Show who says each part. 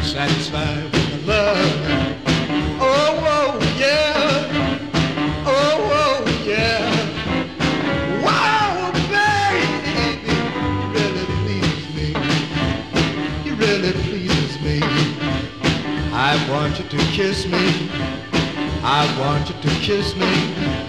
Speaker 1: satisfied with my love. Oh, oh, yeah. Oh, oh, yeah. Wow, baby, you really pleases me. I want you to kiss me. I want you to kiss me.